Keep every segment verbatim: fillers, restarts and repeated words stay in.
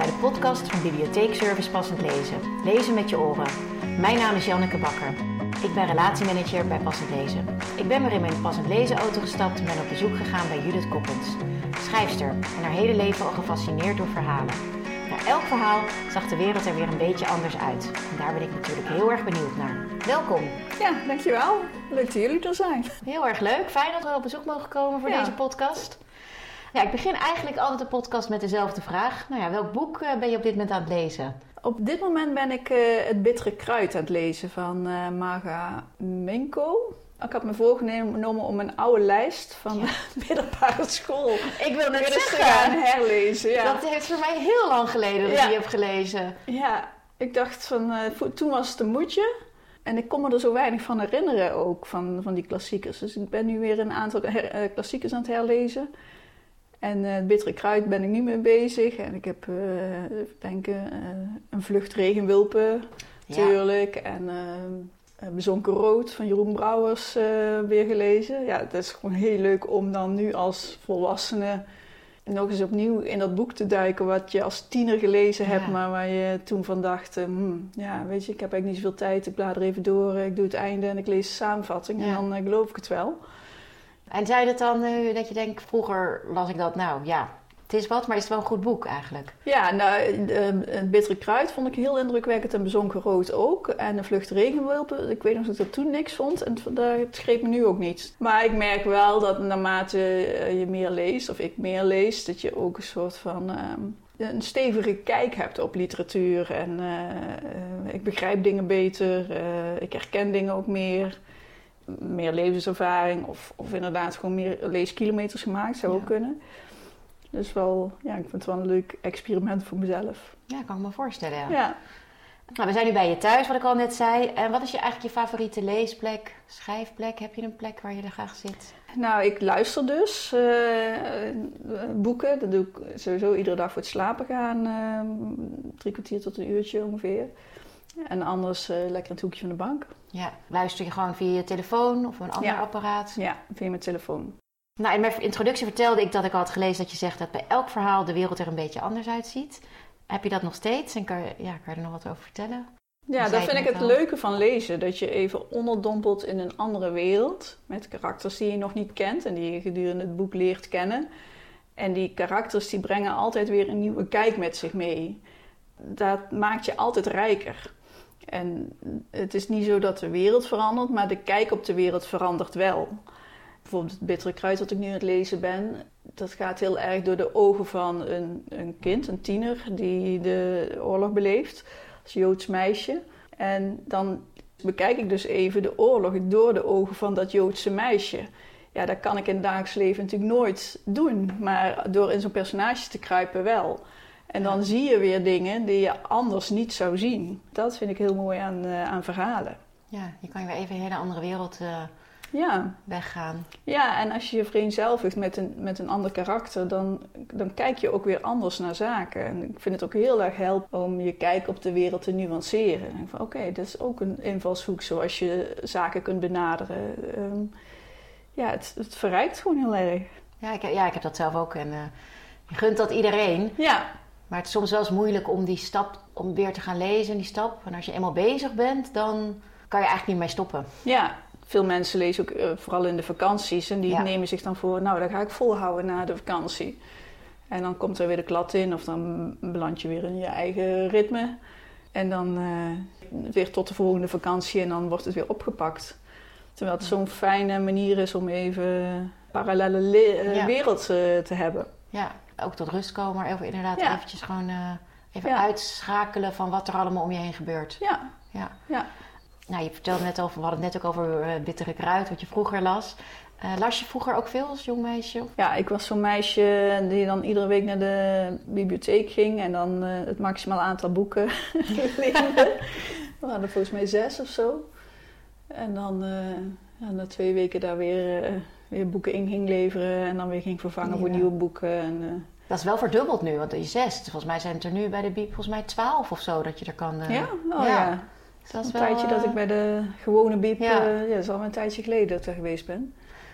bij de podcast van Bibliotheekservice Passend Lezen. Lezen met je oren. Mijn naam is Janneke Bakker. Ik ben relatiemanager bij Passend Lezen. Ik ben weer in mijn Passend Lezen auto gestapt en ben op bezoek gegaan bij Judith Koppens. Schrijfster en haar hele leven al gefascineerd door verhalen. Na elk verhaal zag de wereld er weer een beetje anders uit. En daar ben ik natuurlijk heel erg benieuwd naar. Welkom. Ja, dankjewel. Leuk dat jullie er zijn. Heel erg leuk. Fijn dat we op bezoek mogen komen voor ja. deze podcast. Ja, ik begin eigenlijk altijd de podcast met dezelfde vraag. Nou ja, welk boek ben je op dit moment aan het lezen? Op dit moment ben ik uh, Het Bittere Kruid aan het lezen van uh, Marga Minko. Ik had me voorgenomen om een oude lijst van ja. de middelbare school ik wil net te gaan herlezen. Ja. Dat heeft voor mij heel lang geleden dat ja. ik die heb gelezen. Ja, ik dacht van, uh, toen was het een moedje. En ik kon me er zo weinig van herinneren ook, van, van die klassiekers. Dus ik ben nu weer een aantal her, uh, klassiekers aan het herlezen. En uh, Het Bittere Kruid ben ik nu mee bezig. En ik heb, uh, even denken, uh, Een Vlucht Regenwulpen, natuurlijk. Ja. En uh, Bezonken Rood van Jeroen Brouwers uh, weer gelezen. Ja, het is gewoon heel leuk om dan nu als volwassene nog eens opnieuw in dat boek te duiken wat je als tiener gelezen hebt, ja. maar waar je toen van dacht, hmm, ja, weet je, ik heb eigenlijk niet zoveel tijd, ik blader even door, ik doe het einde en ik lees de samenvatting ja. en dan uh, geloof ik het wel. En zei het dan uh, dat je denkt, vroeger las ik dat, nou ja, het is wat, maar is het wel een goed boek eigenlijk? Ja, nou, uh, Het Bittere Kruid vond ik heel indrukwekkend en Bezonken Rood ook. En Een Vlucht Regenwulpen, ik weet nog dat ik dat toen niks vond en het greep me nu ook niet. Maar ik merk wel dat naarmate je meer leest, of ik meer lees, dat je ook een soort van um, een stevige kijk hebt op literatuur. En uh, uh, ik begrijp dingen beter, uh, ik herken dingen ook meer. Meer levenservaring of, of inderdaad gewoon meer leeskilometers gemaakt, zou ja. ook kunnen. Dus wel, ja, ik vind het wel een leuk experiment voor mezelf. Ja, kan ik me voorstellen, ja. ja. Nou, we zijn nu bij je thuis, wat ik al net zei. En wat is je eigenlijk je favoriete leesplek, schrijfplek? Heb je een plek waar je er graag zit? Nou, ik luister dus uh, boeken. Dat doe ik sowieso iedere dag voor het slapen gaan. Uh, drie kwartier tot een uurtje ongeveer. En anders uh, lekker in het hoekje van de bank. Ja, luister je gewoon via je telefoon of een ander ja. apparaat? Ja, via mijn telefoon. Nou, in mijn introductie vertelde ik dat ik al had gelezen dat je zegt dat bij elk verhaal de wereld er een beetje anders uitziet. Heb je dat nog steeds en kan je, ja, kan je er nog wat over vertellen? Ja, dat vind ik het al. leuke van lezen. Dat je even onderdompelt in een andere wereld met karakters die je nog niet kent en die je gedurende het boek leert kennen. En die karakters die brengen altijd weer een nieuwe kijk met zich mee. Dat maakt je altijd rijker. En het is niet zo dat de wereld verandert, maar de kijk op de wereld verandert wel. Bijvoorbeeld Het Bittere Kruid dat ik nu aan het lezen ben, dat gaat heel erg door de ogen van een, een kind, een tiener, die de oorlog beleeft, als Joods meisje. En dan bekijk ik dus even de oorlog door de ogen van dat Joodse meisje. Ja, dat kan ik in het dagelijks leven natuurlijk nooit doen, maar door in zo'n personage te kruipen wel. En dan zie je weer dingen die je anders niet zou zien. Dat vind ik heel mooi aan, uh, aan verhalen. Ja, je kan je weer even in een hele andere wereld uh, ja. weggaan. Ja, en als je je vereenzelvigt met een, met een ander karakter, dan, dan kijk je ook weer anders naar zaken. En ik vind het ook heel erg helpend om je kijk op de wereld te nuanceren. Oké, okay, dat is ook een invalshoek zoals je zaken kunt benaderen. Um, ja, het, het verrijkt gewoon heel erg. Ja, ik, ja, ik heb dat zelf ook en uh, je gunt dat iedereen. Ja. Maar het is soms wel eens moeilijk om die stap, om weer te gaan lezen, die stap. En als je eenmaal bezig bent, dan kan je eigenlijk niet mee stoppen. Ja, veel mensen lezen ook uh, vooral in de vakanties. En die ja. nemen zich dan voor, nou, dat ga ik volhouden na de vakantie. En dan komt er weer de klad in of dan beland je weer in je eigen ritme. En dan uh, weer tot de volgende vakantie en dan wordt het weer opgepakt. Terwijl het ja. zo'n fijne manier is om even een parallele le- uh, ja. wereld uh, te hebben. Ja. Ook tot rust komen, maar even, inderdaad ja. eventjes gewoon uh, even ja. uitschakelen van wat er allemaal om je heen gebeurt. Ja. ja. ja. Nou, je vertelde net over, we hadden het net ook over uh, Bittere Kruid, wat je vroeger las. Uh, las je vroeger ook veel als jong meisje? Ja, ik was zo'n meisje die dan iedere week naar de bibliotheek ging en dan uh, het maximaal aantal boeken leende. We hadden volgens mij zes of zo. En dan uh, ja, na twee weken daar weer... Uh, weer boeken in ging leveren en dan weer ging vervangen ja. voor nieuwe boeken. En, uh... Dat is wel verdubbeld nu, want je zes. Volgens mij zijn het er nu bij de Biep volgens mij twaalf of zo dat je er kan... Uh... Ja? Oh ja. ja. Dat is een wel, tijdje uh... dat ik bij de gewone Biep... Ja. Uh, ja, dat is al een tijdje geleden dat ik daar geweest ben.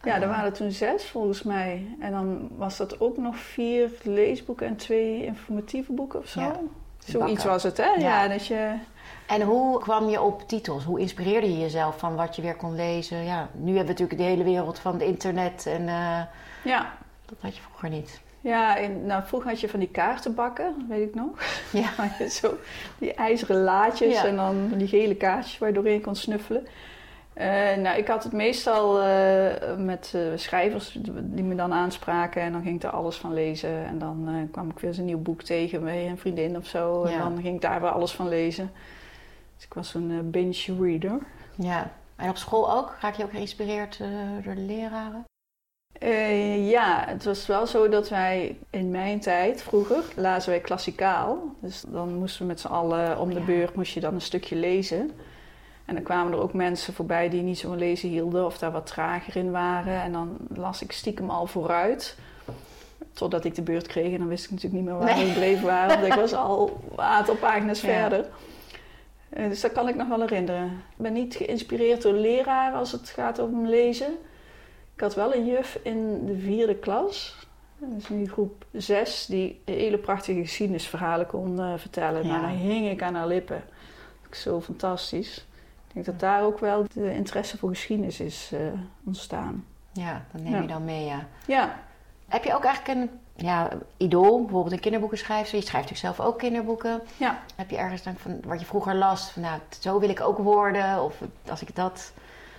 Ja, er waren toen zes volgens mij. En dan was dat ook nog vier leesboeken en twee informatieve boeken of zo. Ja, zoiets was het, hè? Ja. Ja, dat je... En hoe kwam je op titels? Hoe inspireerde je jezelf van wat je weer kon lezen? Ja, nu hebben we natuurlijk de hele wereld van het internet en uh, ja. dat had je vroeger niet. Ja, in, nou, vroeger had je van die kaartenbakken, weet ik nog. Ja. Zo, die ijzeren laadjes ja. en dan die gele kaartjes waar je doorheen kon snuffelen. Uh, nou, ik had het meestal uh, met uh, schrijvers die me dan aanspraken en dan ging ik er alles van lezen. En dan uh, kwam ik weer eens een nieuw boek tegen bij een vriendin of zo. Ja. En dan ging ik daar weer alles van lezen. Dus ik was zo'n uh, binge reader. Ja, en op school ook? Raak je ook geïnspireerd uh, door de leraren? Uh, ja, het was wel zo dat wij in mijn tijd, vroeger, lazen wij klassikaal. Dus dan moesten we met z'n allen om de ja. beurt moest je dan een stukje lezen. En dan kwamen er ook mensen voorbij die niet zo van lezen hielden of daar wat trager in waren. En dan las ik stiekem al vooruit. Totdat ik de beurt kreeg en dan wist ik natuurlijk niet meer waar nee. we gebleven waren. Want ik was al een aantal pagina's ja. verder. Uh, dus dat kan ik nog wel herinneren. Ik ben niet geïnspireerd door leraren als het gaat om lezen. Ik had wel een juf in de vierde klas. Dat is nu groep zes. Die hele prachtige geschiedenisverhalen kon uh, vertellen. Ja. Nou, dan hing ik aan haar lippen. Dat is zo fantastisch. Ik denk dat daar ook wel de interesse voor geschiedenis is uh, ontstaan. Ja, dat neem je ja. dan mee, ja. Ja. Heb je ook eigenlijk een ja, idool, bijvoorbeeld een kinderboekenschrijfster? Je schrijft natuurlijk zelf ook kinderboeken. Ja. Heb je ergens dan van wat je vroeger las, van nou, zo wil ik ook worden? Of als ik dat...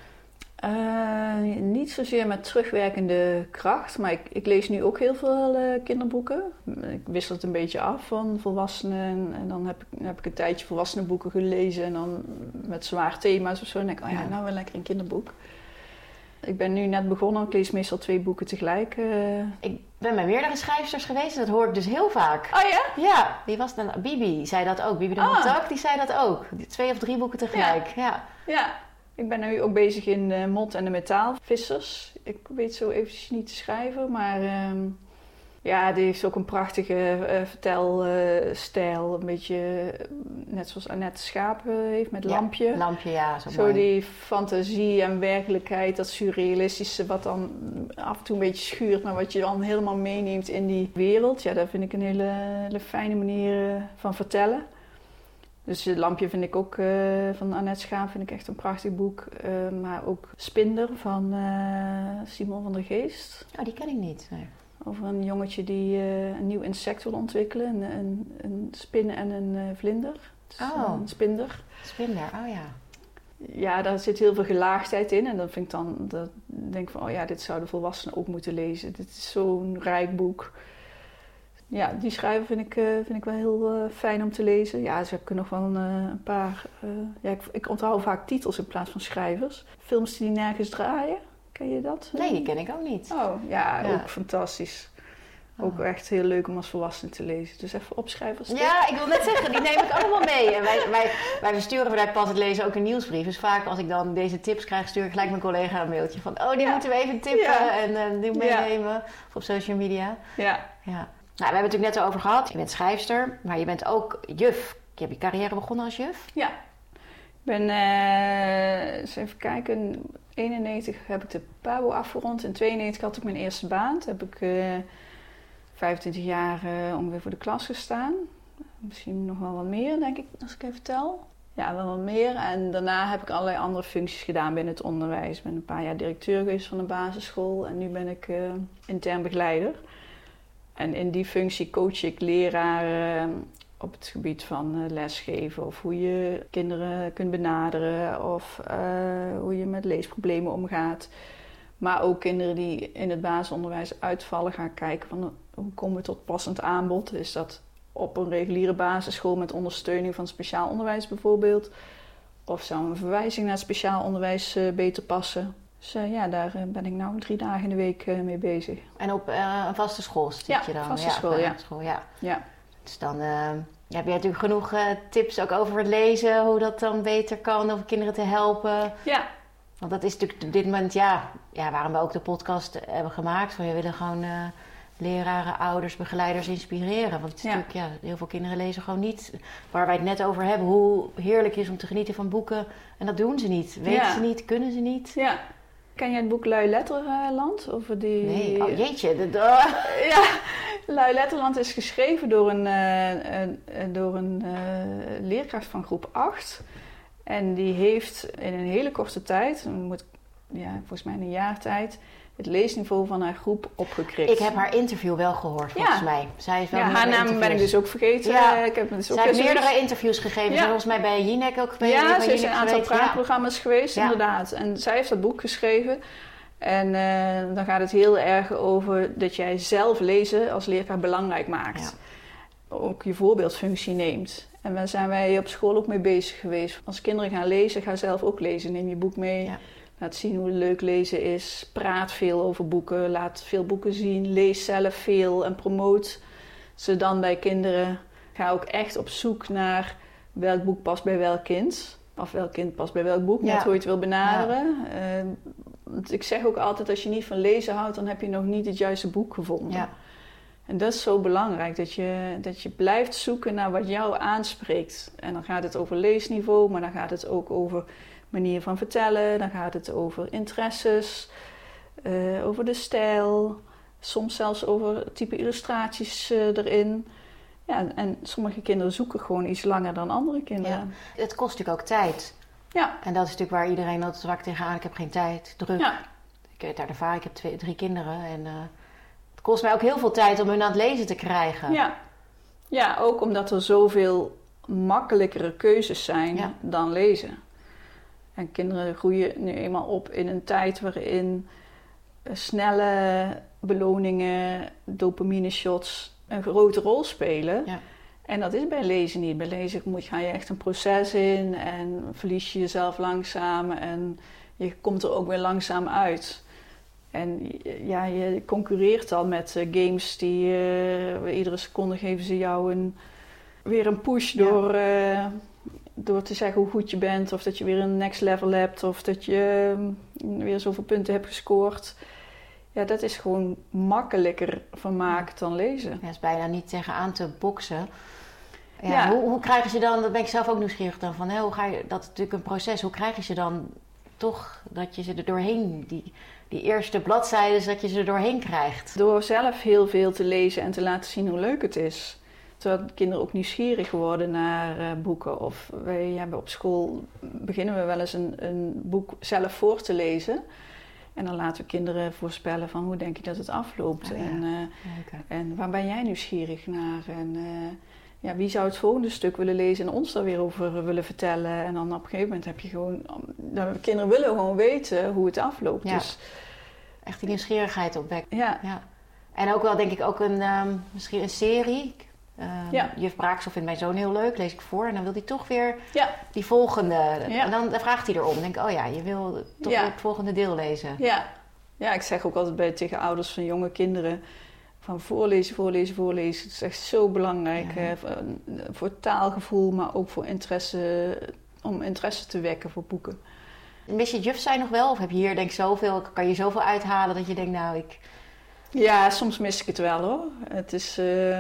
Uh, niet zozeer met terugwerkende kracht, maar ik, ik lees nu ook heel veel uh, kinderboeken. Ik wissel het een beetje af van volwassenen en, en dan heb ik, heb ik een tijdje volwassenenboeken gelezen en dan met zwaar thema's of zo. En dan denk ik, oh ja, nou wel lekker een kinderboek. Ik ben nu net begonnen, ik lees meestal twee boeken tegelijk. Uh... Ik ben bij meerdere schrijfsters geweest en dat hoor ik dus heel vaak. Oh ja? Ja, die was dan, Bibi zei dat ook, Bibi de ah. Montak, die zei dat ook. Twee of drie boeken tegelijk, ja. Ja. ja. Ik ben nu ook bezig in de mot- en de metaalvissers. Ik weet zo eventjes niet te schrijven, maar uh, ja, die heeft ook een prachtige uh, vertelstijl. Uh, een beetje uh, net zoals Annette Schaap uh, heeft met ja, Lampje. Lampje, ja, zo, zo mooi. Die fantasie en werkelijkheid, dat surrealistische wat dan af en toe een beetje schuurt, maar wat je dan helemaal meeneemt in die wereld. Ja, dat vind ik een hele, hele fijne manier uh, van vertellen. Dus het Lampje vind ik ook, uh, van Annette Schaap vind ik echt een prachtig boek. Uh, maar ook Spinder van uh, Simon van der Geest. Oh, die ken ik niet. Nee. Over een jongetje die uh, een nieuw insect wil ontwikkelen. Een, een, een spin en een uh, vlinder. Dus oh. Een spinder. Spinder, oh ja. Ja, daar zit heel veel gelaagdheid in. En dan vind ik dan, dat denk ik van, oh ja, dit zouden volwassenen ook moeten lezen. Dit is zo'n rijk boek. Ja, die schrijver vind ik, uh, vind ik wel heel uh, fijn om te lezen. Ja, dus heb ik er nog wel een, uh, een paar... Uh, ja, ik, ik onthoud vaak titels in plaats van schrijvers. Films die nergens draaien. Ken je dat? Nee, die ken ik ook niet. Oh, ja, ja. ook fantastisch. Ook oh. echt heel leuk om als volwassene te lezen. Dus even opschrijven. Als ja, ik wil net zeggen, die neem ik allemaal mee. En wij, wij, wij versturen vanuit Pas het Lezen ook een nieuwsbrief. Dus vaak als ik dan deze tips krijg, stuur ik gelijk mijn collega een mailtje van... Oh, die ja. moeten we even tippen ja. en uh, die meenemen. Ja. Of op social media. Ja. ja. Nou, we hebben het natuurlijk net over gehad. Je bent schrijfster, maar je bent ook juf. Je hebt je carrière begonnen als juf? Ja. Ik ben, uh, eens even kijken, in eenennegentig heb ik de PABO afgerond. In tweeënnegentig had ik mijn eerste baan. Toen heb ik uh, vijfentwintig jaar uh, ongeveer voor de klas gestaan. Misschien nog wel wat meer, denk ik, als ik even vertel. Ja, wel wat meer. En daarna heb ik allerlei andere functies gedaan binnen het onderwijs. Ik ben een paar jaar directeur geweest van een basisschool. En nu ben ik uh, intern begeleider. En in die functie coach ik leraren op het gebied van uh, lesgeven of hoe je kinderen kunt benaderen of uh, hoe je met leesproblemen omgaat. Maar ook kinderen die in het basisonderwijs uitvallen, gaan kijken van hoe komen we tot passend aanbod. Is dat op een reguliere basisschool met ondersteuning van speciaal onderwijs bijvoorbeeld? Of zou een verwijzing naar speciaal onderwijs uh, beter passen? Dus uh, ja, daar uh, ben ik nou drie dagen in de week uh, mee bezig. En op uh, een vaste school zit ja, je dan? Vaste ja, school, ja. school, ja. ja. Dus dan uh, heb je natuurlijk genoeg uh, tips ook over het lezen, hoe dat dan beter kan, om kinderen te helpen. Ja. Want dat is natuurlijk op dit moment, ja, ja waarom we ook de podcast hebben gemaakt. Van, we willen gewoon uh, leraren, ouders, begeleiders inspireren. Want het is ja. natuurlijk, ja, heel veel kinderen lezen gewoon niet. Waar wij het net over hebben, hoe heerlijk is om te genieten van boeken. En dat doen ze niet. Weten ja. ze niet, kunnen ze niet. Ja. Ken jij het boek Lui Letterland? Over die... Nee, oh jeetje. De, de... Ja, Lui Letterland is geschreven door een, uh, een, door een uh, leerkracht van groep acht. En die heeft in een hele korte tijd, moet, ja, volgens mij een jaar tijd, het leesniveau van haar groep opgekrikt. Ik heb haar interview wel gehoord, volgens ja. mij. Zij is wel ja, haar naam interviews. Ben ik dus ook vergeten. Ja. Ik heb dus ook Zij heeft meerdere interviews gegeven. Ja. Ze volgens mij bij Jinek ook geweest. Ja, ze is in een aantal praatprogramma's ja. geweest, ja. inderdaad. En zij heeft dat boek geschreven. En uh, dan gaat het heel erg over dat jij zelf lezen als leerkracht belangrijk maakt. Ja. Ook je voorbeeldfunctie neemt. En daar zijn wij op school ook mee bezig geweest. Als kinderen gaan lezen, ga zelf ook lezen. Neem je boek mee. Ja. Laat zien hoe leuk lezen is. Praat veel over boeken. Laat veel boeken zien. Lees zelf veel en promoot ze dan bij kinderen. Ga ook echt op zoek naar welk boek past bij welk kind. Of welk kind past bij welk boek. Net ja. hoe je het wil benaderen. Ja. Uh, want ik zeg ook altijd, als je niet van lezen houdt, dan heb je nog niet het juiste boek gevonden. Ja. En dat is zo belangrijk. Dat je, dat je blijft zoeken naar wat jou aanspreekt. En dan gaat het over leesniveau. Maar dan gaat het ook over manier van vertellen, dan gaat het over interesses, uh, over de stijl, soms zelfs over type illustraties uh, erin. Ja, en, en sommige kinderen zoeken gewoon iets langer dan andere kinderen. Ja. Het kost natuurlijk ook tijd. Ja. En dat is natuurlijk waar iedereen altijd vaak tegenaan, ik heb geen tijd, druk. Ja. Ik weet daar ervaring, ik heb twee, drie kinderen en uh, het kost mij ook heel veel tijd om hun aan het lezen te krijgen. Ja, ja ook omdat er zoveel makkelijkere keuzes zijn ja. dan lezen. En kinderen groeien nu eenmaal op in een tijd waarin snelle beloningen, dopamine shots een grote rol spelen. Ja. En dat is bij lezen niet. Bij lezen moet, ga je echt een proces in en verlies je jezelf langzaam en je komt er ook weer langzaam uit. En ja, je concurreert al met uh, games die uh, iedere seconde geven ze jou een, weer een push door... Uh, Door te zeggen hoe goed je bent, of dat je weer een next level hebt, of dat je weer zoveel punten hebt gescoord. Ja, dat is gewoon makkelijker vermaakt dan lezen. Ja, dat is bijna niet tegenaan te boksen. Ja, ja. Hoe, hoe krijgen ze dan, dat ben ik zelf ook nieuwsgierig dan van, hè, hoe ga je, dat is natuurlijk een proces, hoe krijg je ze dan toch, dat je ze er doorheen, die, die eerste bladzijden, dat je ze er doorheen krijgt? Door zelf heel veel te lezen en te laten zien hoe leuk het is. Zodat kinderen ook nieuwsgierig worden naar uh, boeken. Of wij hebben op school beginnen we wel eens een, een boek zelf voor te lezen. En dan laten we kinderen voorspellen van hoe denk je dat het afloopt. Oh, ja. en, uh, en waar ben jij nieuwsgierig naar? En uh, ja, wie zou het volgende stuk willen lezen en ons daar weer over willen vertellen? En dan op een gegeven moment heb je gewoon... De kinderen willen gewoon weten hoe het afloopt. Ja. Dus, echt die nieuwsgierigheid opwekken. Ja. ja. En ook wel denk ik ook een, um, misschien een serie... Uh, ja. Juf Braakstof vindt mijn zoon heel leuk, lees ik voor. En dan wil hij toch weer ja. die volgende. Ja. En dan, dan vraagt hij erom. Dan denk ik, oh ja, je wil toch ja. weer het volgende deel lezen. Ja. ja, ik zeg ook altijd bij, tegen ouders van jonge kinderen... van voorlezen, voorlezen, voorlezen. Het is echt zo belangrijk. Ja. Hè, voor, voor taalgevoel, maar ook voor interesse... om interesse te wekken voor boeken. Mis je juf zijn nog wel? Of heb je hier denk ik zoveel... kan je zoveel uithalen dat je denkt, nou ik... Ja, soms mis ik het wel hoor. Het is... Uh,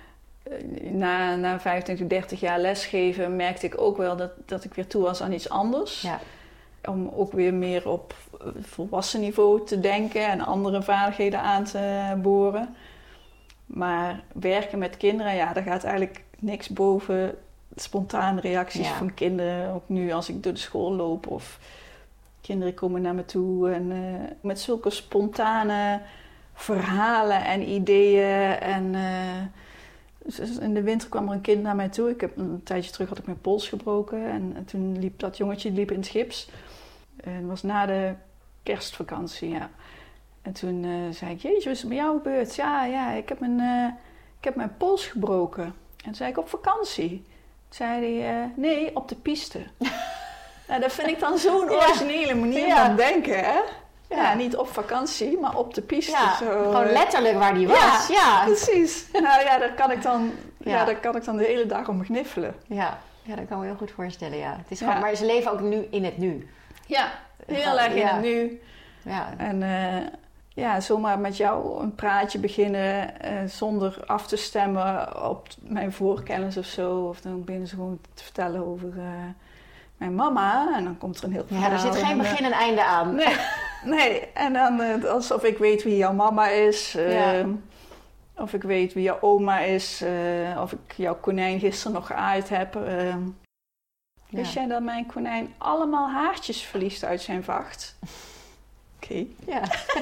Na, na vijfentwintig, dertig jaar lesgeven merkte ik ook wel dat, dat ik weer toe was aan iets anders. Ja. Om ook weer meer op volwassen niveau te denken en andere vaardigheden aan te boren. Maar werken met kinderen, ja, daar gaat eigenlijk niks boven spontane reacties ja. van kinderen. Ook nu als ik door de school loop of kinderen komen naar me toe. En uh, met zulke spontane verhalen en ideeën en... Uh, Dus in de winter kwam er een kind naar mij toe. Ik heb een tijdje terug had ik mijn pols gebroken. En, en toen liep dat jongetje liep in het gips. En het was na de kerstvakantie, ja. En toen uh, zei ik, jeetje, wat is het met jou gebeurd? Ja, ja, ik heb mijn, uh, ik heb mijn pols gebroken. En toen zei ik, op vakantie? Toen zei hij, uh, nee, op de piste. Nou, dat vind ik dan zo'n originele manier ja. van denken, hè? Ja, ja, niet op vakantie, maar op de piste. Ja, zo. Gewoon letterlijk waar die was. Ja, ja. precies. Nou ja, daar kan ik dan, ja. Ja, daar kan ik dan de hele dag om gniffelen. Ja, ja, dat kan ik me heel goed voorstellen, ja. Het is gewoon, ja. Maar ze leven ook nu in het nu. Ja, heel erg in ja. het nu. Ja. En uh, ja, zomaar met jou een praatje beginnen uh, zonder af te stemmen op mijn voorkennis of zo. Of dan beginnen ze gewoon te vertellen over... Uh, mijn mama, en dan komt er een heel verhaal. Ja, er zit geen begin en einde aan. Nee, Nee, en dan uh, alsof ik weet wie jouw mama is. Uh, ja. Of ik weet wie jouw oma is. Uh, of ik jouw konijn gisteren nog geaaid heb. Uh, wist ja. jij dat mijn konijn allemaal haartjes verliest uit zijn vacht? Oké. Okay. Ja.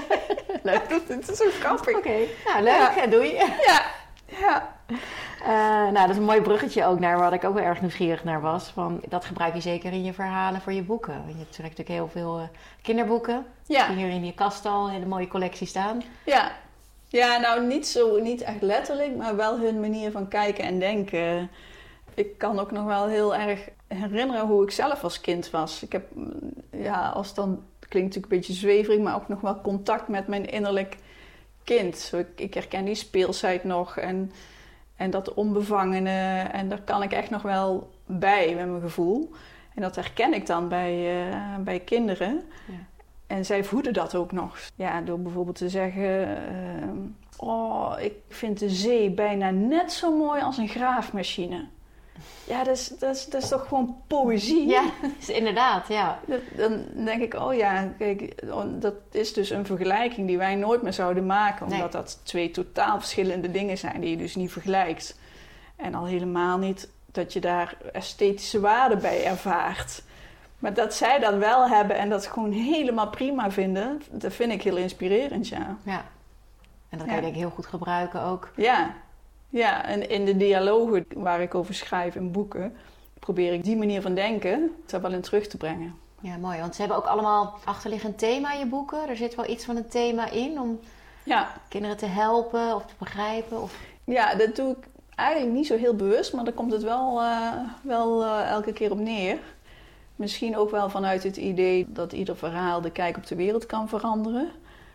Leuk. Het is zo grappig. Oké. Okay. Nou, leuk. Ja. Ja, doei. Ja. Ja. Uh, nou, dat is een mooi bruggetje ook naar waar ik ook wel erg nieuwsgierig naar was. Van, dat gebruik je zeker in je verhalen voor je boeken. Je hebt natuurlijk heel veel uh, kinderboeken. Ja. Die hier in je kast al een hele mooie collectie staan. Ja. Ja, nou niet zo, niet echt letterlijk, maar wel hun manier van kijken en denken. Ik kan ook nog wel heel erg herinneren hoe ik zelf als kind was. Ik heb, ja, als dan, het klinkt natuurlijk een beetje zweverig, maar ook nog wel contact met mijn innerlijk kind. Zo, ik, ik herken die speelsheid nog en, en dat onbevangene. En daar kan ik echt nog wel bij met mijn gevoel. En dat herken ik dan bij, uh, bij kinderen. Ja. En zij voeden dat ook nog. Ja, door bijvoorbeeld te zeggen... Uh, oh, ik vind de zee bijna net zo mooi als een graafmachine. Ja, dat is, dat is, dat is toch gewoon poëzie? Ja, is inderdaad, ja. Dat, dan denk ik, oh ja, kijk, dat is dus een vergelijking die wij nooit meer zouden maken. Omdat nee. dat twee totaal verschillende dingen zijn die je dus niet vergelijkt. En al helemaal niet dat je daar esthetische waarde bij ervaart. Maar dat zij dat wel hebben en dat gewoon helemaal prima vinden, dat vind ik heel inspirerend, ja. Ja, en dat kan je ja. denk ik heel goed gebruiken ook. Ja, ja, en in de dialogen waar ik over schrijf in boeken, probeer ik die manier van denken er wel in terug te brengen. Ja, mooi, want ze hebben ook allemaal achterliggend thema in je boeken. Er zit wel iets van een thema in om ja. kinderen te helpen of te begrijpen. Of... Ja, dat doe ik eigenlijk niet zo heel bewust, maar daar komt het wel, uh, wel uh, elke keer op neer. Misschien ook wel vanuit het idee dat ieder verhaal de kijk op de wereld kan veranderen.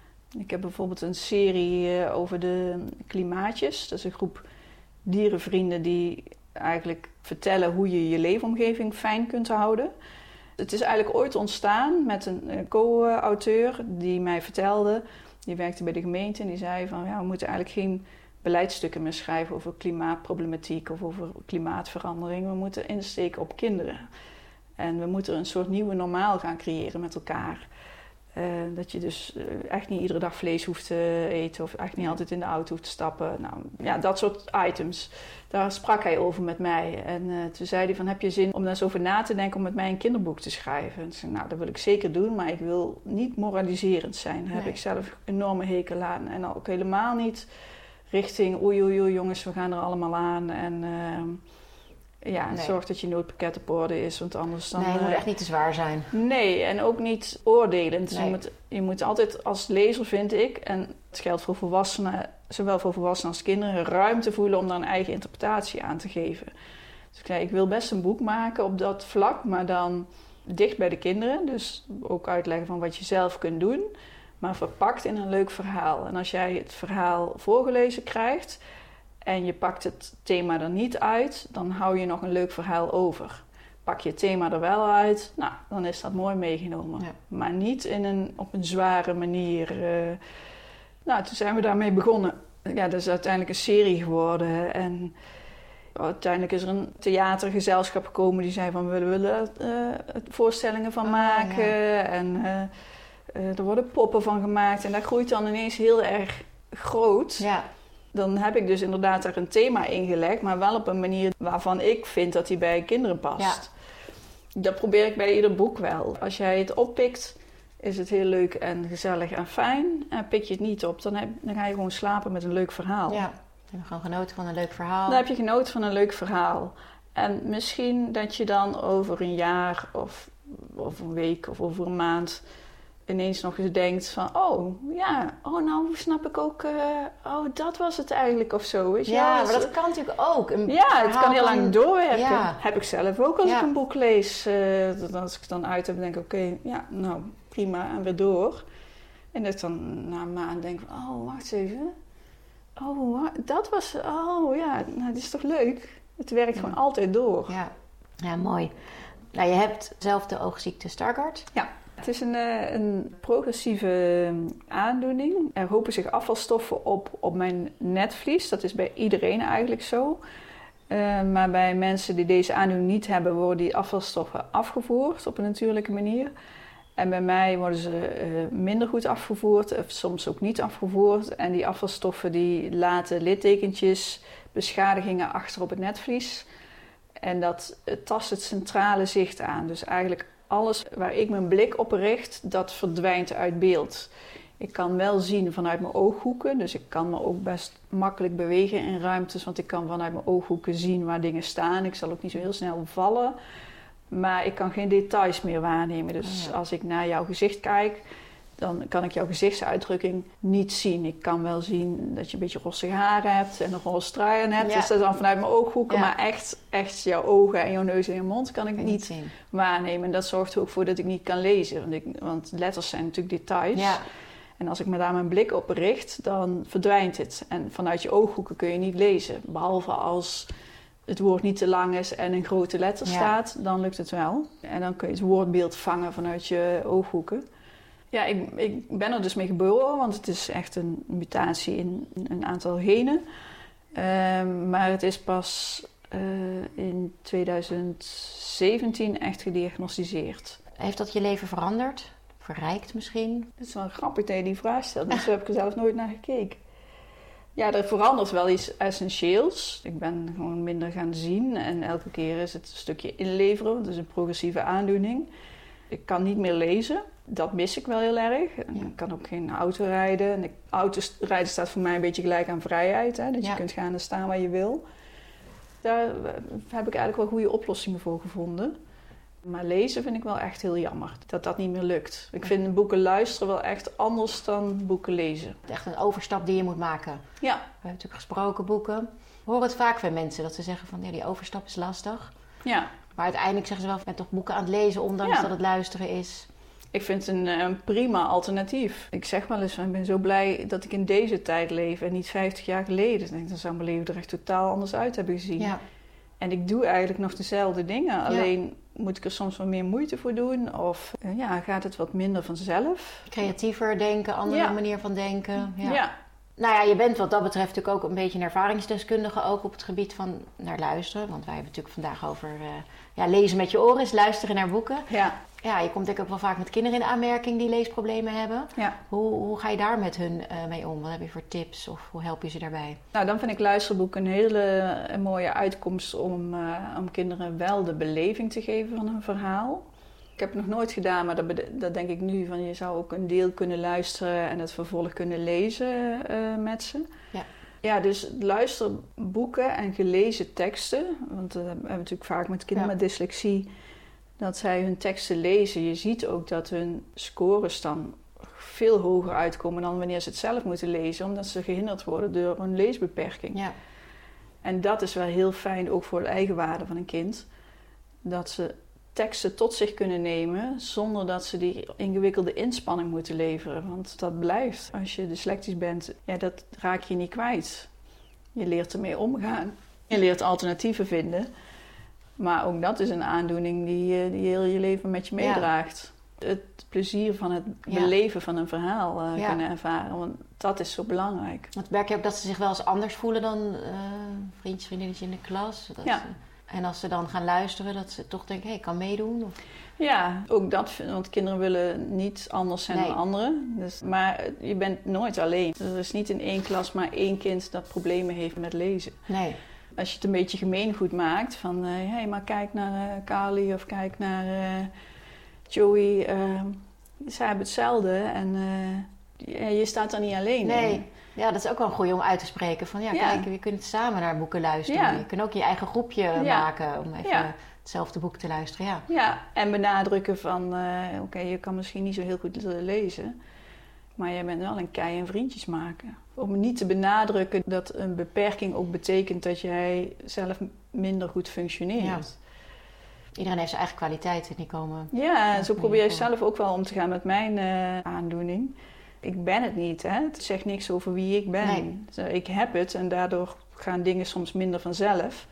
Ik heb bijvoorbeeld een serie over de klimaatjes. Dat is een groep dierenvrienden die eigenlijk vertellen hoe je je leefomgeving fijn kunt houden. Het is eigenlijk ooit ontstaan met een co-auteur die mij vertelde. Die werkte bij de gemeente en die zei van ja, we moeten eigenlijk geen beleidsstukken meer schrijven over klimaatproblematiek of over klimaatverandering. We moeten insteken op kinderen. En we moeten een soort nieuwe normaal gaan creëren met elkaar. Uh, dat je dus uh, echt niet iedere dag vlees hoeft te eten of echt niet altijd in de auto hoeft te stappen. Nou, ja, dat soort items. Daar sprak hij over met mij. En uh, toen zei hij van, heb je zin om daar eens over na te denken om met mij een kinderboek te schrijven? En ik zei, nou, dat wil ik zeker doen, maar ik wil niet moraliserend zijn. Daar nee. heb ik zelf enorme hekel aan. En ook helemaal niet richting, oei, oei, oei, jongens, we gaan er allemaal aan. En... Uh, Ja, nee. Zorg dat je noodpakket op orde is, want anders dan... Nee, het moet echt niet te zwaar zijn. Nee, en ook niet oordelend. Nee. Je, moet, je moet altijd als lezer, vind ik, en het geldt voor volwassenen, zowel voor volwassenen als kinderen, ruimte voelen om daar een eigen interpretatie aan te geven. Dus ik zei, ik wil best een boek maken op dat vlak, maar dan dicht bij de kinderen. Dus ook uitleggen van wat je zelf kunt doen, maar verpakt in een leuk verhaal. En als jij het verhaal voorgelezen krijgt... en je pakt het thema er niet uit, dan hou je nog een leuk verhaal over. Pak je het thema er wel uit, nou, dan is dat mooi meegenomen. Ja. Maar niet in een, op een zware manier. Uh, nou, toen zijn we daarmee begonnen. Ja, dat is uiteindelijk een serie geworden. En uiteindelijk is er een theatergezelschap gekomen die zei van... we willen uh, voorstellingen van oh, maken. Ja. En uh, uh, er worden poppen van gemaakt. En dat groeit dan ineens heel erg groot... Ja. Dan heb ik dus inderdaad daar een thema in gelegd, maar wel op een manier waarvan ik vind dat die bij kinderen past. Ja. Dat probeer ik bij ieder boek wel. Als jij het oppikt, is het heel leuk en gezellig en fijn. En pik je het niet op, dan, heb, dan ga je gewoon slapen met een leuk verhaal. Ja, je hebt gewoon genoten van een leuk verhaal. Dan heb je genoten van een leuk verhaal. En misschien dat je dan over een jaar of over een week of over een maand... ineens nog eens denkt van, oh ja, oh nou snap ik ook, uh, oh dat was het eigenlijk of zo. Weet je? Ja, ja, maar dat kan natuurlijk ook. Een ja, het kan heel lang doorwerken. Ja. Heb ik zelf ook als ja. ik een boek lees. Uh, als ik het dan uit heb, denk ik, oké, okay, ja, nou prima en weer door. En dat ik dan na een maand denk van, oh wacht even. Oh, dat was, oh ja, nou dat is toch leuk. Het werkt ja. gewoon altijd door. Ja, ja mooi. Nou, je hebt zelf de oogziekte Stargardt. Ja. Het is een, een progressieve aandoening. Er hopen zich afvalstoffen op op mijn netvlies. Dat is bij iedereen eigenlijk zo. Uh, maar bij mensen die deze aandoening niet hebben, worden die afvalstoffen afgevoerd op een natuurlijke manier. En bij mij worden ze uh, minder goed afgevoerd, of soms ook niet afgevoerd. En die afvalstoffen die laten littekentjes, beschadigingen achter op het netvlies. En dat uh, tast het centrale zicht aan. Dus eigenlijk alles waar ik mijn blik op richt, dat verdwijnt uit beeld. Ik kan wel zien vanuit mijn ooghoeken, dus ik kan me ook best makkelijk bewegen in ruimtes, want ik kan vanuit mijn ooghoeken zien waar dingen staan. Ik zal ook niet zo heel snel vallen, maar ik kan geen details meer waarnemen. Dus ja. als ik naar jouw gezicht kijk, dan kan ik jouw gezichtsuitdrukking niet zien. Ik kan wel zien dat je een beetje rossig haar hebt en een roze trui aan hebt. Ja. Dus dat is dan vanuit mijn ooghoeken, ja. maar echt, echt jouw ogen en jouw neus en je mond kan ik kan niet zien. waarnemen. En dat zorgt er ook voor dat ik niet kan lezen, want, ik, want letters zijn natuurlijk details. Ja. En als ik me daar mijn blik op richt, dan verdwijnt het. En vanuit je ooghoeken kun je niet lezen. Behalve als het woord niet te lang is en een grote letter ja. staat, dan lukt het wel. En dan kun je het woordbeeld vangen vanuit je ooghoeken. Ja, ik, ik ben er dus mee geboren, want het is echt een mutatie in een aantal genen. Um, maar het is pas uh, in twintig zeventien echt gediagnosticeerd. Heeft dat je leven veranderd? Verrijkt misschien? Het is wel grappig dat je die vraag stelt, maar zo heb ik er zelf nooit naar gekeken. Ja, er verandert wel iets essentieels. Ik ben gewoon minder gaan zien en elke keer is het een stukje inleveren. Dat is een progressieve aandoening. Ik kan niet meer lezen. Dat mis ik wel heel erg. Ja. Ik kan ook geen auto rijden. En autorijden staat voor mij een beetje gelijk aan vrijheid. Hè? Dat ja. je kunt gaan en staan waar je wil. Daar heb ik eigenlijk wel goede oplossingen voor gevonden. Maar lezen vind ik wel echt heel jammer, dat dat niet meer lukt. Ik vind boeken luisteren wel echt anders dan boeken lezen. Echt een overstap die je moet maken. Ja. We hebben natuurlijk gesproken boeken. We horen het vaak van mensen, dat ze zeggen van ja, die overstap is lastig. Ja. Maar uiteindelijk zeggen ze wel, ik ben toch boeken aan het lezen, ondanks ja. dat het luisteren is. Ik vind het een, een prima alternatief. Ik zeg wel eens, ik ben zo blij dat ik in deze tijd leef en niet vijftig jaar geleden. Ik denk, dan zou mijn leven er echt totaal anders uit hebben gezien. Ja. En ik doe eigenlijk nog dezelfde dingen, alleen ja. moet ik er soms wat meer moeite voor doen of ja, gaat het wat minder vanzelf. Creatiever denken, andere ja. manier van denken. Ja. ja. Nou ja, je bent wat dat betreft natuurlijk ook een beetje een ervaringsdeskundige ook op het gebied van naar luisteren. Want wij hebben het natuurlijk vandaag over uh, ja, lezen met je oren, is luisteren naar boeken. Ja. Ja, je komt denk ik ook wel vaak met kinderen in aanmerking die leesproblemen hebben. Ja. Hoe, hoe ga je daar met hun uh, mee om? Wat heb je voor tips of hoe help je ze daarbij? Nou, dan vind ik luisterboeken een hele een mooie uitkomst om, uh, om kinderen wel de beleving te geven van een verhaal. Ik heb het nog nooit gedaan, maar dat, dat denk ik nu van je zou ook een deel kunnen luisteren en het vervolg kunnen lezen uh, met ze. Ja. Ja, dus luisterboeken en gelezen teksten, want dat hebben we natuurlijk vaak met kinderen ja. met dyslexie, dat zij hun teksten lezen. Je ziet ook dat hun scores dan veel hoger uitkomen dan wanneer ze het zelf moeten lezen, omdat ze gehinderd worden door een leesbeperking. Ja. En dat is wel heel fijn, ook voor de eigenwaarde van een kind, dat ze teksten tot zich kunnen nemen zonder dat ze die ingewikkelde inspanning moeten leveren. Want dat blijft. Als je dyslectisch bent, ja, dat raak je niet kwijt. Je leert ermee omgaan. Je leert alternatieven vinden. Maar ook dat is een aandoening die, die heel je leven met je meedraagt. Ja. Het plezier van het beleven ja. van een verhaal uh, ja. kunnen ervaren. Want dat is zo belangrijk. Want merk je ook dat ze zich wel eens anders voelen dan uh, vriendjes, vriendinnetje in de klas? Dat ja. Ze, en als ze dan gaan luisteren, dat ze toch denken, hé, hey, ik kan meedoen? Of... Ja, ook dat. Want kinderen willen niet anders zijn nee. dan anderen. Dus, maar je bent nooit alleen. Er is niet in één klas maar één kind dat problemen heeft met lezen. Nee. Als je het een beetje gemeengoed maakt, van hé, uh, hey, maar kijk naar uh, Carly of kijk naar uh, Joey. Uh, zij hebben hetzelfde en uh, je, je staat er niet alleen nee. in. Ja, dat is ook wel een goeie om uit te spreken. Van ja, ja. kijk, je kunt samen naar boeken luisteren. Ja. Je kunt ook je eigen groepje ja. maken om even ja. hetzelfde boek te luisteren. Ja, ja en benadrukken van, uh, oké, okay, je kan misschien niet zo heel goed lezen, maar je bent wel een kei en vriendjes maken. Om niet te benadrukken dat een beperking ook betekent dat jij zelf minder goed functioneert. Ja. Iedereen heeft zijn eigen kwaliteiten die komen. Ja, en zo probeer ik zelf ook wel om te gaan met mijn uh, aandoening. Ik ben het niet, hè. Het zegt niks over wie ik ben. Nee. Dus, uh, ik heb het en daardoor gaan dingen soms minder vanzelf.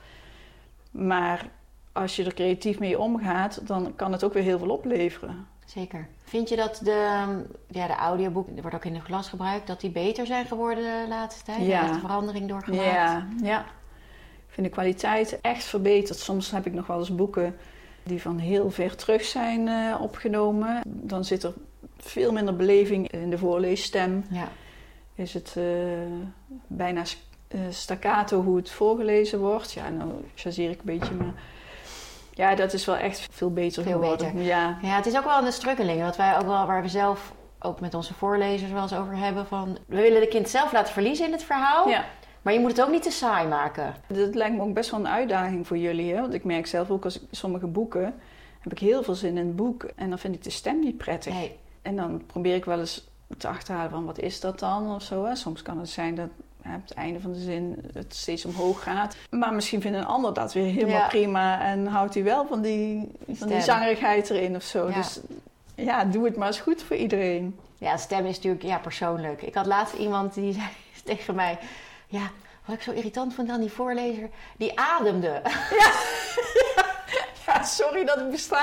Maar als je er creatief mee omgaat, dan kan het ook weer heel veel opleveren. Zeker. Vind je dat de, ja, de audioboeken, er wordt ook in de klas gebruikt, dat die beter zijn geworden de laatste tijd? Ja. Echt verandering doorgemaakt? Ja, ja. Ik vind de kwaliteit echt verbeterd. Soms heb ik nog wel eens boeken die van heel ver terug zijn uh, opgenomen. Dan zit er veel minder beleving in de voorleesstem. Ja. Is het uh, bijna uh, staccato hoe het voorgelezen wordt. Ja, nou chaseer ik een beetje, maar ja, dat is wel echt veel beter veel geworden. Beter. Ja. ja, het is ook wel een struggeling. Wat wij ook wel, waar we zelf ook met onze voorlezers wel eens over hebben. Van, we willen de kind zelf laten verliezen in het verhaal. Ja. Maar je moet het ook niet te saai maken. Dat lijkt me ook best wel een uitdaging voor jullie. Hè? Want ik merk zelf ook als ik sommige boeken... heb ik heel veel zin in het boek. En dan vind ik de stem niet prettig. Nee. En dan probeer ik wel eens te achterhalen van wat is dat dan of zo. Hè? Soms kan het zijn dat ja, op het einde van de zin het steeds omhoog gaat. Maar misschien vindt een ander dat weer helemaal ja. prima. En houdt hij wel van die, van die zangerigheid erin of zo. Ja. Dus ja, doe het maar eens goed voor iedereen. Ja, stem is natuurlijk ja, persoonlijk. Ik had laatst iemand die zei tegen mij... Ja, wat ik zo irritant vond aan die voorlezer, die ademde. Ja, ja sorry dat ik besta.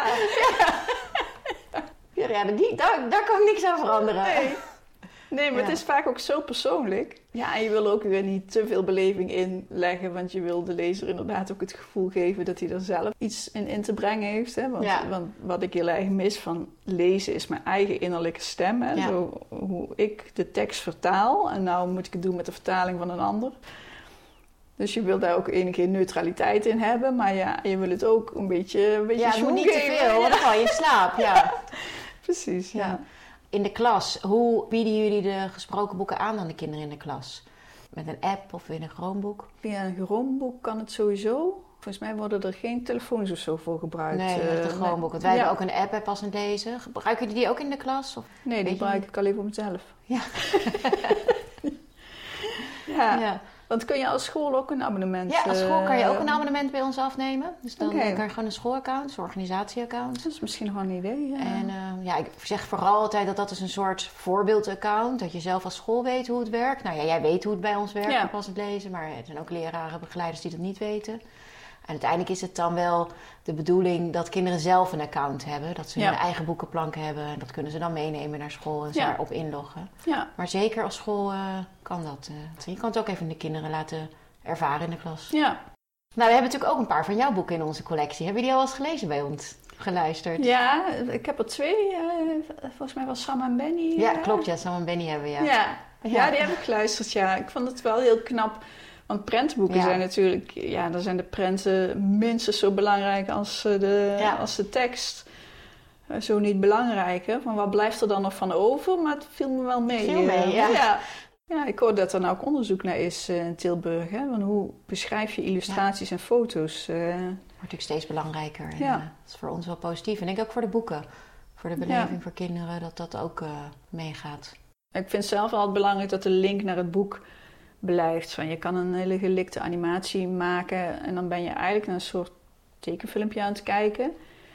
Ja, ja die, daar, daar kan ik niks aan veranderen. Nee, nee maar ja. Het is vaak ook zo persoonlijk. Ja, en je wil ook weer niet te veel beleving inleggen, want je wil de lezer inderdaad ook het gevoel geven dat hij er zelf iets in, in te brengen heeft. Hè? Want, ja. want wat ik heel erg mis van lezen is mijn eigen innerlijke stem. Hè? Ja. Zo, hoe ik de tekst vertaal. En nou moet ik het doen met de vertaling van een ander. Dus je wil daar ook enige neutraliteit in hebben. Maar ja, je wil het ook een beetje een beetje ja, zoen niet geven. te veel, want dan val je in slaap. Ja. Precies, ja. ja. In de klas, hoe bieden jullie de gesproken boeken aan aan de kinderen in de klas? Met een app of in een Chromebook? Via een Chromebook kan het sowieso. Volgens mij worden er geen telefoons of zo voor gebruikt. Nee, echt een Chromebook. Want wij ja. hebben ook een app bij Passend Lezen. Gebruiken jullie die ook in de klas? Of nee, die gebruik ik alleen voor mezelf. Ja. ja. ja. Want kun je als school ook een abonnement... Ja, als school kan je ook een abonnement bij ons afnemen. Dus dan okay. kan je gewoon een schoolaccount, een organisatie-account. Dat is misschien nog wel een idee. Ja. En uh, ja, ik zeg vooral altijd dat dat is een soort voorbeeldaccount. Dat je zelf als school weet hoe het werkt. Nou ja, jij weet hoe het bij ons werkt, ja. Passend Lezen. Maar er zijn ook leraren, begeleiders die dat niet weten. En uiteindelijk is het dan wel de bedoeling dat kinderen zelf een account hebben. Dat ze ja. hun eigen boekenplank hebben. En dat kunnen ze dan meenemen naar school en ja. daarop inloggen. Ja. Maar zeker als school uh, kan dat. Uh, je kan het ook even de kinderen laten ervaren in de klas. Ja. Nou, we hebben natuurlijk ook een paar van jouw boeken in onze collectie. Hebben die al eens gelezen bij ons? Geluisterd? Ja, ik heb er twee. Uh, volgens mij was Sam en Benny. Uh... Ja, klopt. Ja, Sam en Benny hebben we, ja. Ja. Ja. ja, die heb ik geluisterd, ja. Ik vond het wel heel knap... Want prentenboeken ja. zijn natuurlijk, ja, dan zijn de prenten minstens zo belangrijk als de, ja. als de tekst. Zo niet belangrijk, hè? Van wat blijft er dan nog van over? Maar het viel me wel mee. Viel mee, ja. ja. Ja, ik hoor dat er nou ook onderzoek naar is uh, in Tilburg. Hè? Want hoe beschrijf je illustraties ja. en foto's? Uh... Wordt natuurlijk steeds belangrijker. En, ja. uh, dat is voor ons wel positief. En ik denk ook voor de boeken. Voor de beleving ja. voor kinderen, dat dat ook uh, meegaat. Ik vind zelf altijd belangrijk dat de link naar het boek... blijft. Van, je kan een hele gelikte animatie maken en dan ben je eigenlijk naar een soort tekenfilmpje aan het kijken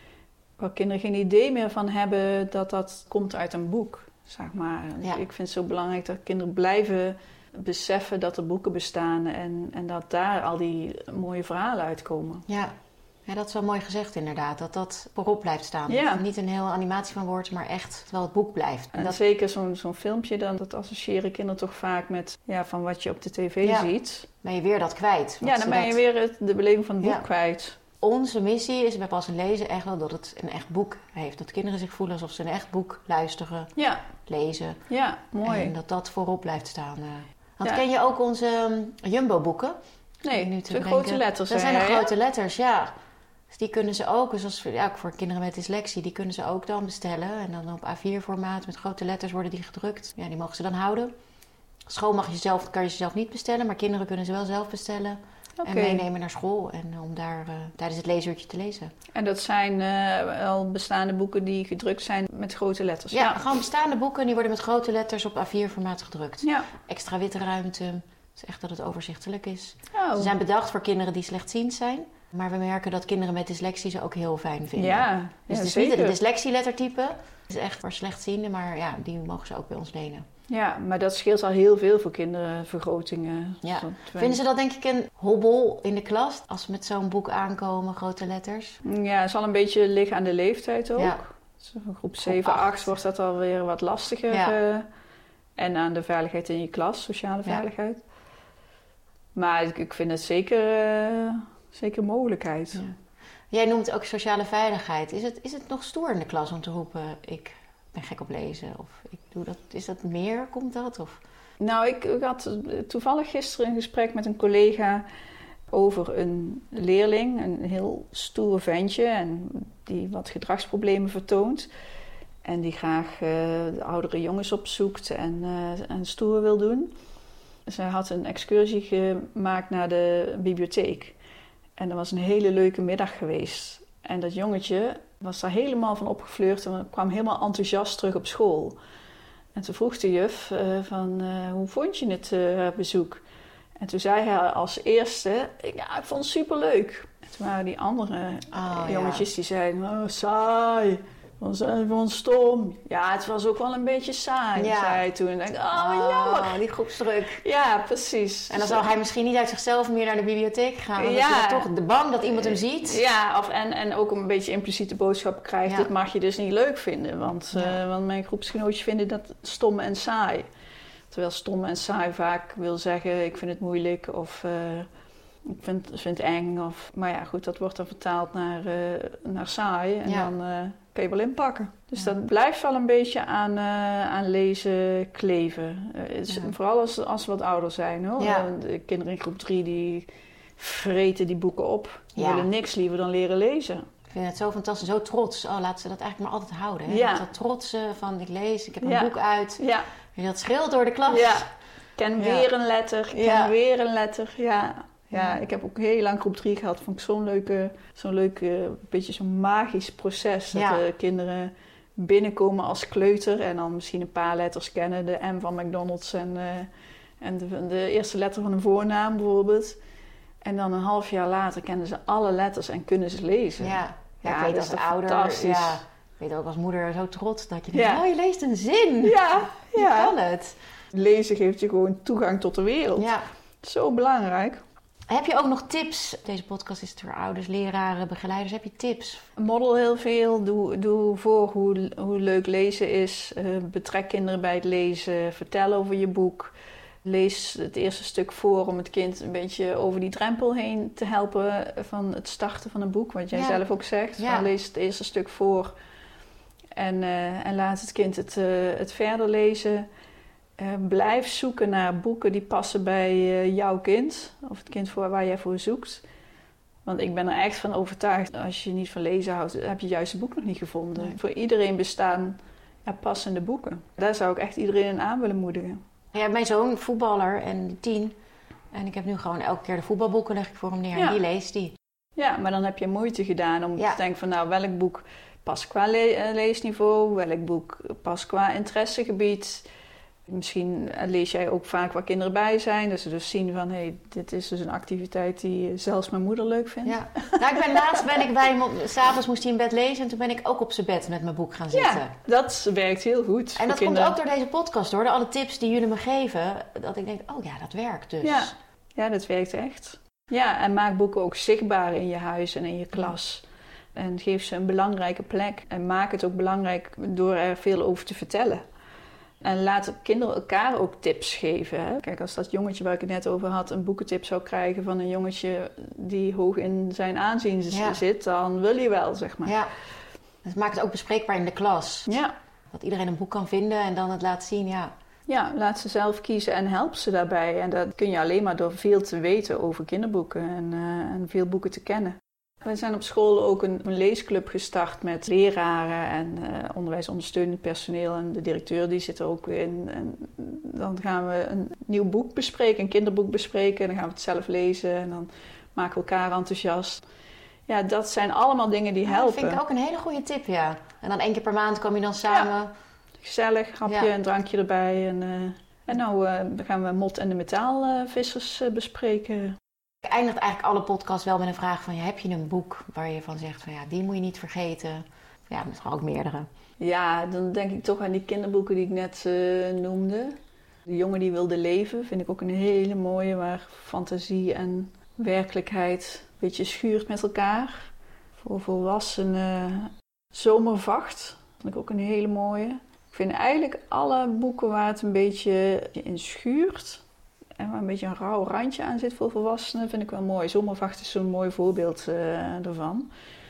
waar kinderen geen idee meer van hebben dat dat komt uit een boek, zeg maar. Ja. Ik vind het zo belangrijk dat kinderen blijven beseffen dat er boeken bestaan en, en dat daar al die mooie verhalen uitkomen. Ja. Ja, dat is wel mooi gezegd inderdaad, dat dat voorop blijft staan. Ja. Dat niet een hele animatie van wordt, maar echt wel het boek blijft. En, en dat... zeker zo'n, zo'n filmpje, dan, dat associëren kinderen toch vaak met ja, van wat je op de tv ja. ziet. Ben je weer dat kwijt. Ja, dan ben je dat... weer het, de beleving van het boek ja. kwijt. Onze missie is bij Passend Lezen echt wel dat het een echt boek heeft. Dat kinderen zich voelen alsof ze een echt boek luisteren, ja. lezen. Ja, mooi. En dat dat voorop blijft staan. Want ja. ken je ook onze um, Jumbo-boeken? Nee, nu te de grote letters. Dat zijn de grote letters, ja. Dus die kunnen ze ook, zoals ja, voor kinderen met dyslexie, die kunnen ze ook dan bestellen. En dan op A vier formaat met grote letters worden die gedrukt. Ja, die mogen ze dan houden. School mag je zelf, kan je ze zelf niet bestellen, maar kinderen kunnen ze wel zelf bestellen. Okay. En meenemen naar school en om daar uh, tijdens het leesuurtje te lezen. En dat zijn uh, al bestaande boeken die gedrukt zijn met grote letters? Ja, ja, gewoon bestaande boeken die worden met grote letters op A vier formaat gedrukt. Ja. Extra witte ruimte, dus echt dat het overzichtelijk is. Oh. Ze zijn bedacht voor kinderen die slechtziend zijn. Maar we merken dat kinderen met dyslexie ze ook heel fijn vinden. Ja, dus ja, het is zeker. niet een dyslexie-lettertype. Het is echt voor slechtzienden, maar ja, die mogen ze ook bij ons lenen. Ja, maar dat scheelt al heel veel voor kinderen, vergrotingen. Ja. Vinden ze dat denk ik een hobbel in de klas? Als ze met zo'n boek aankomen, grote letters? Ja, het zal een beetje liggen aan de leeftijd ook. Ja. Dus van groep zeven, acht wordt dat alweer wat lastiger. Ja. Uh, en aan de veiligheid in je klas, sociale veiligheid. Ja. Maar ik, ik vind het zeker... Uh, Zeker mogelijkheid. Ja. Jij noemt ook sociale veiligheid. Is het, is het nog stoer in de klas om te roepen, ik ben gek op lezen? Of ik doe dat, is dat meer? Komt dat? Of... Nou, ik, ik had toevallig gisteren een gesprek met een collega over een leerling. Een heel stoer ventje en die wat gedragsproblemen vertoont. En die graag uh, de oudere jongens opzoekt en, uh, en stoer wil doen. Zij had een excursie gemaakt naar de bibliotheek. En dat was een hele leuke middag geweest. En dat jongetje was daar helemaal van opgefleurd en kwam helemaal enthousiast terug op school. En toen vroeg de juf uh, van, uh, hoe vond je het uh, bezoek? En toen zei hij als eerste, ja, ik vond het superleuk. En toen waren die andere oh, jongetjes ja. die zeiden, oh, saai. Gewoon stom. Ja, het was ook wel een beetje saai, ja. zei hij toen. En ik dacht, oh, oh, jammer. Die groepsdruk. Ja, precies. En dan zou hij misschien niet uit zichzelf meer naar de bibliotheek gaan. Want ja. dan is hij toch de bang dat iemand hem ziet. Ja, of, en, en ook een beetje impliciete boodschap krijgt. Ja. Dit mag je dus niet leuk vinden. Want, ja. uh, want mijn groepsgenootjes vinden dat stom en saai. Terwijl stom en saai vaak wil zeggen, ik vind het moeilijk. Of uh, ik vind, vind het eng. Of, maar ja, goed, dat wordt dan vertaald naar, uh, naar saai. En ja. dan... Uh, kan je wel inpakken. Dus ja. dat blijft wel een beetje aan, uh, aan lezen kleven. Uh, het is, ja. Vooral als, als ze wat ouder zijn. Hoor. Ja. De kinderen in groep drie die vreten die boeken op. Die ja. willen niks liever dan leren lezen. Ik vind het zo fantastisch, zo trots. Oh, laten ze dat eigenlijk maar altijd houden. Hè? Ja. Dat trotsen van ik lees, ik heb een ja. boek uit. Ja. En dat scheelt door de klas. Ja. Ken ja. weer een letter, ken ja. weer een letter. Ja. Ja, ik heb ook heel lang groep drie gehad. Vond ik zo'n leuke, zo'n leuke, beetje zo'n magisch proces. Dat ja. de kinderen binnenkomen als kleuter en dan misschien een paar letters kennen. De M van McDonald's en, uh, en de, de eerste letter van een voornaam bijvoorbeeld. En dan een half jaar later kennen ze alle letters en kunnen ze lezen. Ja, ja, ja ik weet dat als is ouder, fantastisch. Ja, ik weet ook als moeder zo trots dat je denkt, ja. oh, je leest een zin. Ja, je ja. kan het. Lezen geeft je gewoon toegang tot de wereld. Ja. Zo belangrijk. Heb je ook nog tips? Deze podcast is voor ouders, leraren, begeleiders. Heb je tips? Model heel veel. Doe, doe voor hoe, hoe leuk lezen is. Uh, betrek kinderen bij het lezen. Vertel over je boek. Lees het eerste stuk voor om het kind een beetje over die drempel heen te helpen van het starten van een boek. Wat jij ja. zelf ook zegt. Ja. Van, lees het eerste stuk voor en, uh, en laat het kind het, uh, het verder lezen. Uh, blijf zoeken naar boeken die passen bij uh, jouw kind. Of het kind voor waar jij voor zoekt. Want ik ben er echt van overtuigd. Als je niet van lezen houdt, heb je juist het boek nog niet gevonden. Nee. Voor iedereen bestaan ja, passende boeken. Daar zou ik echt iedereen aan willen moedigen. Ja, mijn zoon, voetballer en tien. En ik heb nu gewoon elke keer de voetbalboeken leg ik voor hem neer. Ja. En die leest die. Ja, maar dan heb je moeite gedaan om ja. te denken van nou, welk boek past qua le- leesniveau? Welk boek past qua interessegebied? Misschien lees jij ook vaak waar kinderen bij zijn. Dat ze dus zien van, hé, hey, dit is dus een activiteit die zelfs mijn moeder leuk vindt. Ja. Nou, ik ben laatst ben ik bij hem, op, 's avonds moest hij in bed lezen en toen ben ik ook op zijn bed met mijn boek gaan zitten. Ja, dat werkt heel goed. En dat kinderen. komt ook door deze podcast hoor, door alle tips die jullie me geven. Dat ik denk, oh ja, dat werkt dus. Ja, ja dat werkt echt. Ja, en maak boeken ook zichtbaar in je huis en in je klas. En geef ze een belangrijke plek. En maak het ook belangrijk door er veel over te vertellen. En laat kinderen elkaar ook tips geven. Hè? Kijk, als dat jongetje waar ik het net over had een boekentip zou krijgen van een jongetje die hoog in zijn aanzien ja. zit, dan wil je wel, zeg maar. Ja, dus maak het ook bespreekbaar in de klas. Ja. Dat iedereen een boek kan vinden en dan het laat zien, ja. Ja, laat ze zelf kiezen en help ze daarbij. En dat kun je alleen maar door veel te weten over kinderboeken en, uh, en veel boeken te kennen. We zijn op school ook een, een leesclub gestart met leraren en uh, onderwijsondersteunend personeel. En de directeur die zit er ook in. En dan gaan we een nieuw boek bespreken, een kinderboek bespreken. En dan gaan we het zelf lezen en dan maken we elkaar enthousiast. Ja, dat zijn allemaal dingen die helpen. Dat vind ik ook een hele goede tip, ja. En dan één keer per maand kom je dan samen. Ja. Gezellig, hapje ja. en drankje erbij. En, uh, en nou uh, gaan we Mot en de metaalvissers uh, uh, bespreken. Ik eindig eigenlijk alle podcasts wel met een vraag van, ja, heb je een boek waar je van zegt van ja, die moet je niet vergeten? Ja, misschien ook meerdere. Ja, dan denk ik toch aan die kinderboeken die ik net uh, noemde. De jongen die wilde leven vind ik ook een hele mooie, waar fantasie en werkelijkheid een beetje schuurt met elkaar. Voor volwassenen Zomervacht vind ik ook een hele mooie. Ik vind eigenlijk alle boeken waar het een beetje in schuurt en waar een beetje een rauw randje aan zit voor volwassenen, vind ik wel mooi. Zomervacht is zo'n mooi voorbeeld uh, ervan.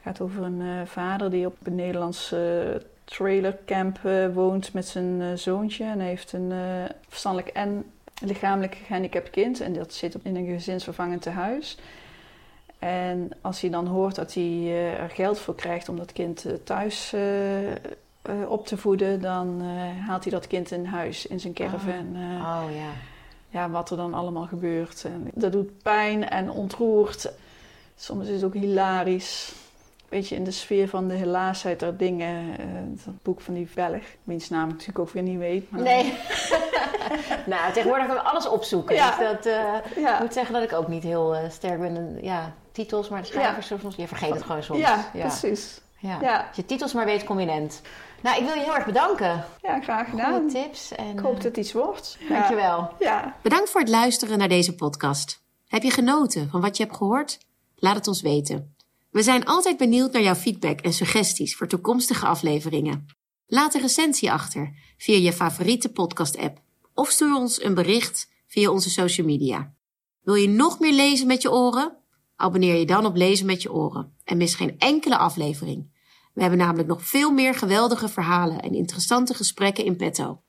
gaat over een uh, vader die op een Nederlands uh, trailercamp uh, woont met zijn uh, zoontje. En hij heeft een uh, verstandelijk en lichamelijk gehandicapt kind. En dat zit in een gezinsvervangend tehuis. En als hij dan hoort dat hij uh, er geld voor krijgt om dat kind uh, thuis uh, uh, op te voeden, dan uh, haalt hij dat kind in huis, in zijn caravan. Oh, uh, oh ja. Ja, wat er dan allemaal gebeurt. En dat doet pijn en ontroert. Soms is het ook hilarisch. Beetje in de sfeer van de helaasheid der dingen. Uh, dat boek van die Belg, wiens naam ik natuurlijk ook weer niet weet. Maar... Nee. Nou, tegenwoordig kan ik alles opzoeken. Ja. Dus dat, uh, ja. Ik moet zeggen dat ik ook niet heel uh, sterk ben in ja, titels, maar de schrijvers, ja. soms, je vergeet het gewoon soms. Ja, ja. precies. Ja. Ja. Als je titels maar weet, kom je end. Nou, ik wil je heel erg bedanken. Ja, graag gedaan. Goeie tips. En, ik hoop dat het iets wordt. Ja. Dankjewel. Ja. Bedankt voor het luisteren naar deze podcast. Heb je genoten van wat je hebt gehoord? Laat het ons weten. We zijn altijd benieuwd naar jouw feedback en suggesties voor toekomstige afleveringen. Laat een recensie achter via je favoriete podcast-app of stuur ons een bericht via onze social media. Wil je nog meer lezen met je oren? Abonneer je dan op Lezen met je oren en mis geen enkele aflevering. We hebben namelijk nog veel meer geweldige verhalen en interessante gesprekken in petto.